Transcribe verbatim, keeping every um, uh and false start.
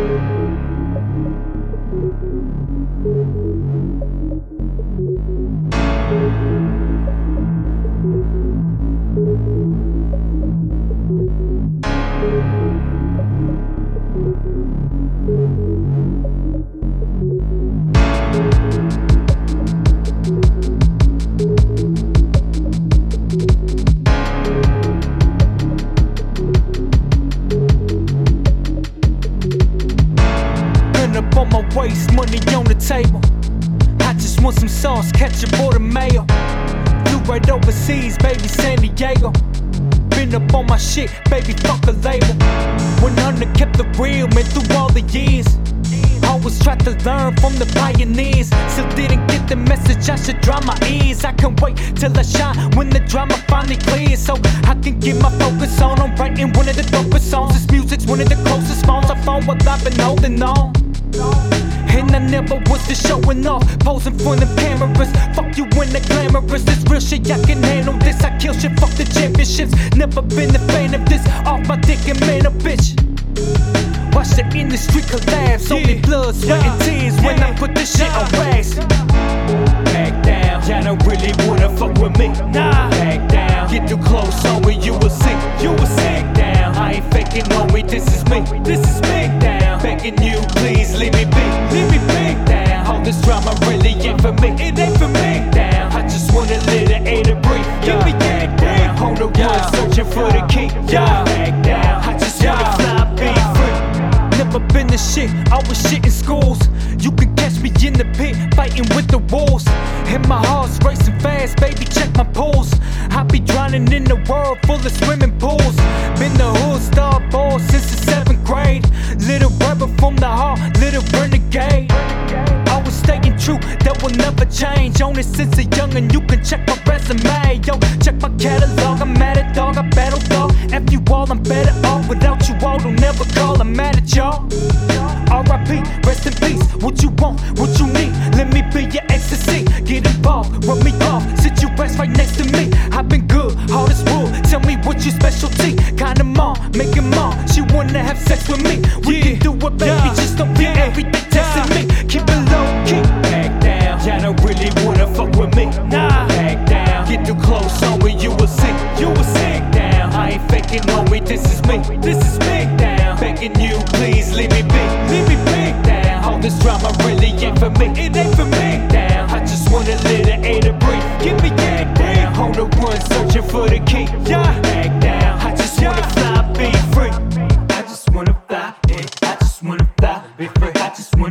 Up on my waist, money on the table. I just want some sauce, ketchup or the mayo. Flew right overseas, baby, San Diego. Been up on my shit, baby, fuck a label. one hundred kept the real, man, through all the years. Always tried to learn from the pioneers. Still didn't get the message, I should dry my ears. I can't wait till I shine when the drama finally clears, so I can get my focus on. I'm writing one of the dopest songs. This music's one of the closest phones I found while I've been holding on. And I never was just showing off, posing for them cameras. Fuck you when the glamorous, this real shit, I can handle this. I kill shit, fuck the championships. Never been a fan of this, off my dick and man a bitch. Watch the industry collapse, yeah. Only blood, sweat and tears yeah. When I put this shit on wax. Back down, y'all don't really wanna fuck with me. Nah, back down, get too close, homie, you will see. You will see. Back down, I ain't faking, homie, this is me. This is me. Down, begging you, please leave me be. Leave me be. Down, all this drama really ain't for me. It ain't for me. Down, I just want a little air to breathe. Give me that down, on the run, searching for the key. Yeah, back down, I just wanna fly, be free. Never been the shit, always shit in schools. You can catch me in the pit, fighting with the wolves. And my heart's racing fast, baby, check my pulse. I be drowning in the world full of swimming pools. Been the hood star boy since the seventh grade. Little rebel from the heart, little renegade. Always staying true, that will never change. Only since a youngin', you can check my resume. Yo, check my catalog, I'm at it, dog, I battle dog. F you all, I'm better off. Without you all, don't never call, I'm mad at y'all. R I P, rest in peace. What you want, what you need, let me be your ecstasy. Get involved, rub me off, sit your ass right next to me. I've been good, hard as wood, tell me what your specialty. Kinda mom, make it mom, she wanna have sex with me. We yeah. can do it, baby, yeah. just don't be yeah. everything testing yeah. me. Keep it low, keep back down. Y'all don't really wanna fuck with me. Nah, back down, get too close, homie, you will see. You will see. Down, I ain't faking, homie, this is me. This is me. Down, begging you, please leave me be. Leave me be. Down, all this drama really ain't for me. It ain't for me. Down, I just want a little air to breathe. Give me that down, on the run, searching for the key. Yeah, back down, I just wanna fly, be free. I just wanna fly, yeah. I just wanna fly, be free. I just wanna